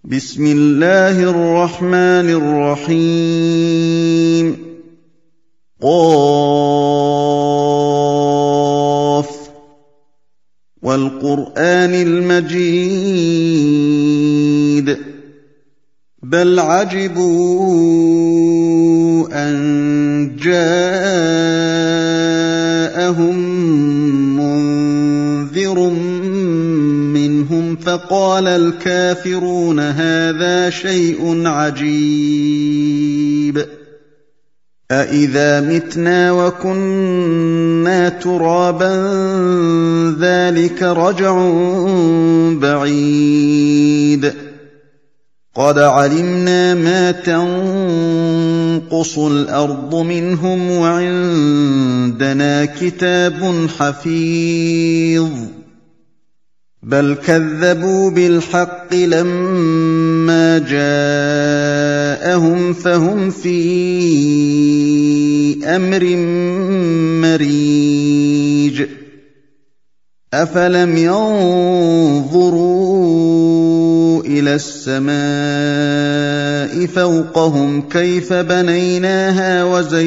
بسم الله الرحمن الرحيم قاف والقرآن المجيد بل عجبوا أن جاءهم منذر منهم فقال الكافرون هذا شيء عجيب أإذا متنا وكنا ترابا ذلك رجع بعيد قد علمنا ما تنقص الأرض منهم وعندنا كتاب حفيظ بل كذبوا بالحق لما جاءهم فهم في أمر مريج أفلم ينظروا إلى السماء فوقهم كيف بنيناها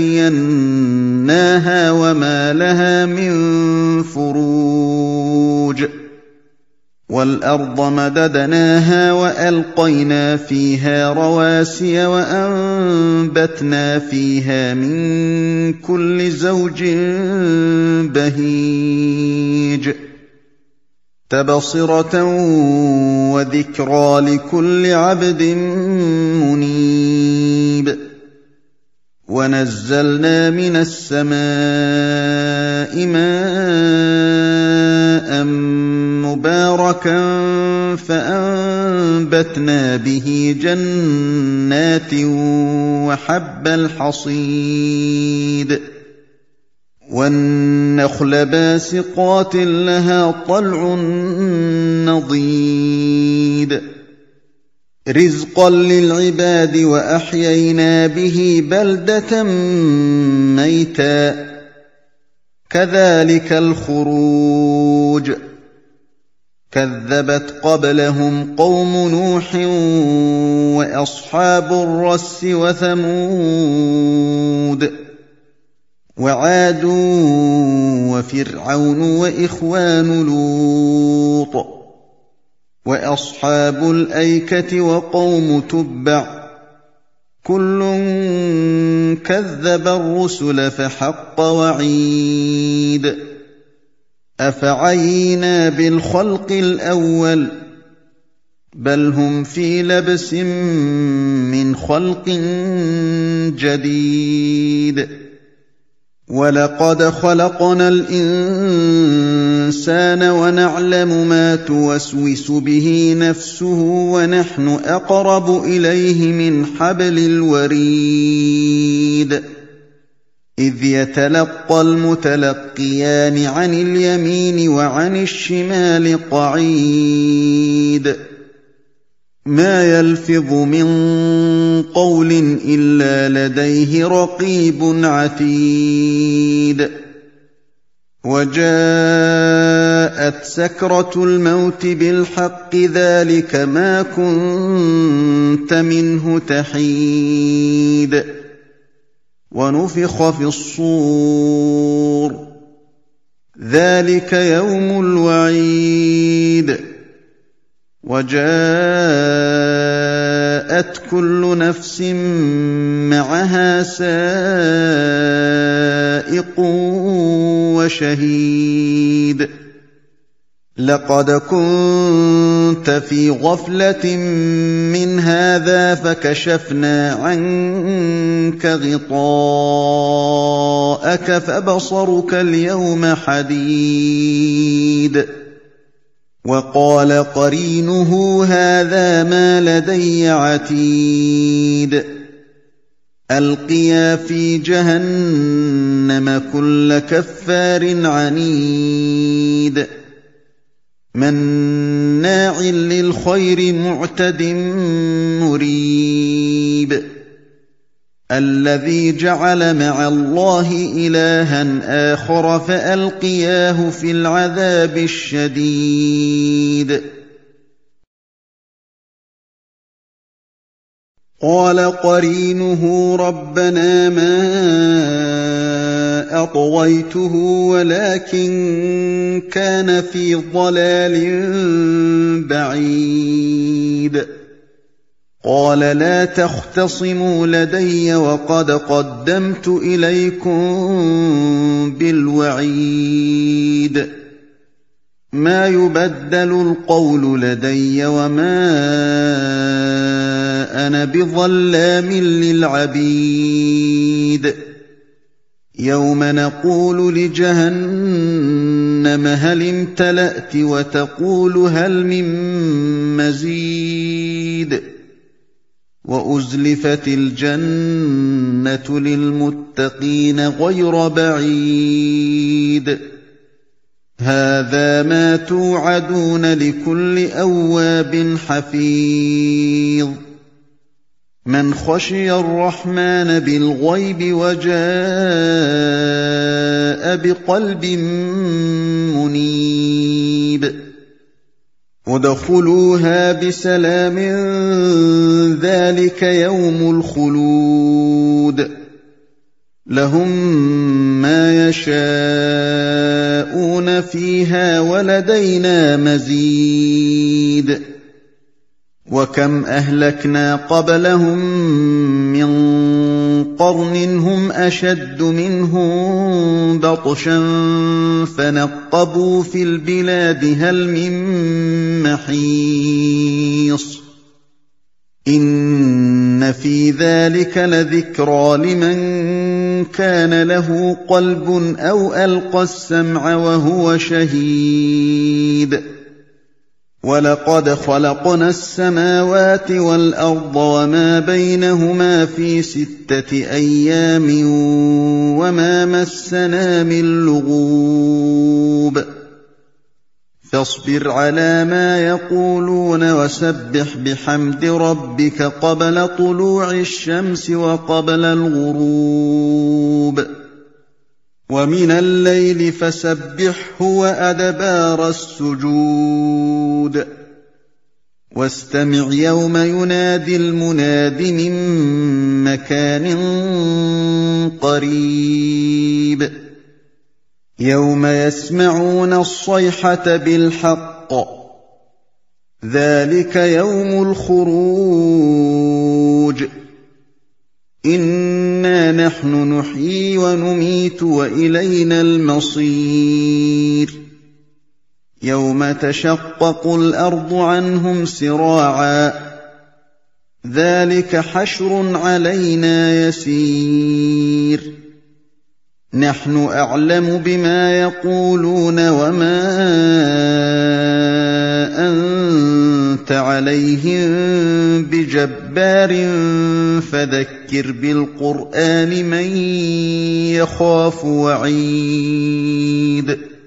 وزيناها وما لها من فروج والأرض مددناها وألقينا فيها رواسي وأنبتنا فيها من كل زوج بهيج تبصرة وذكرى لكل عبد منيب ونزلنا من السماء ماء مباركا فأنبتنا به جنات وحب الحصيد والنخل باسقات لها طلع نضيد رزقا للعباد وأحيينا به بلدة ميتا كذلك الخروج كذبت قبلهم قوم نوح وأصحاب الرس وثمود وعاد وفرعون وإخوان لوط وأصحاب الأيكة وقوم تبع كل كذب الرسل فحق وعيد أفعينا بالخلق الأول بل هم في لبس من خلق جديد ولقد خلقنا الإنسان ونعلم ما توسوس به نفسه ونحن أقرب إليه من حبل الوريد إذ يتلقى المتلقيان عن اليمين وعن الشمال قعيد ما يلفظ من قول إلا لديه رقيب عتيد وجاءت سكرة الموت بالحق ذلك ما كنت منه تحيد ونفخ في الصور ذلك يوم الوعيد وجاءت كل نفس معها سائق وشهيد لقد كنت في غفلة من هذا فكشفنا عنك غطاءك فبصرك اليوم حديد وقال قرينه هذا ما لدي عتيد ألقيا في جهنم كل كفار عنيد مناع للخير معتد مريب الذي جعل مع الله إلها آخر فألقياه في العذاب الشديد قَالَ قَرِينُهُ رَبَّنَا مَا أَطْغَيْتُهُ وَلَٰكِن كَانَ فِي ضَلَالٍ بَعِيدٍ قَالَ لَا تَخْتَصِمُوا لَدَيَّ وَقَدْ قَدَّمْتُ إِلَيْكُم بِالْوَعِيدِ مَا يُبَدَّلُ الْقَوْلُ لَدَيَّ وَمَا أَنَا بِظَلَّامٍ لِّلْعَبِيدِ يَوْمَ نَقُولُ لِجَهَنَّمَ هَلِ امْتَلَأْتِ وَتَقُولُ هَلْ مِن مَّزِيدٍ وَأُزْلِفَتِ الْجَنَّةُ لِلْمُتَّقِينَ غَيْرَ بَعِيدٍ هَٰذَا مَا تُوعَدُونَ لِكُلِّ أَوَّابٍ حَفِيظٍ مَّنْ خَشِيَ الرَّحْمَٰنَ بِالْغَيْبِ وَجَاءَ بِقَلْبٍ مُّنِيبٍ ادْخُلُوهَا بِسَلَامٍ ذَٰلِكَ يَوْمُ الْخُلُودِ لَهُم مَّا يَشَاءُونَ فِيهَا وَلَدَيْنَا مَزِيدٌ وَكَمْ أَهْلَكْنَا قَبْلَهُم مِّن قَرْنٍ هُمْ أَشَدُّ مِنْهُم بَطْشًا فَنَقَّبُوا فِي الْبِلَادِ هَلْ مِن مَّحِيصٍ إِنَّ فِي ذَٰلِكَ لَذِكْرَىٰ لِمَن كَانَ لَهُ قَلْبٌ أَوْ أَلْقَى السَّمْعَ وَهُوَ شَهِيدٌ وَلَقَدْ خَلَقْنَا السَّمَاوَاتِ وَالْأَرْضَ وَمَا بَيْنَهُمَا فِي 6 أَيَّامٍ وَمَا مَسَّنَا مِن لُّغُوبٍ فاصبر على ما يقولون وسبح بحمد ربك قبل طلوع الشمس وقبل الغروب ومن الليل فسبحه وأدبار السجود واستمع يوم ينادي المناد من مكان قريب يوم يسمعون الصيحة بالحق ذلك يوم الخروج إنا نحن نحيي ونميت وإلينا المصير يوم تشقق الأرض عنهم سراعا ذلك حشر علينا يسير نحن أعلم بما يقولون وما أنت عليهم بجبار فذكر بالقرآن من يخاف وعيد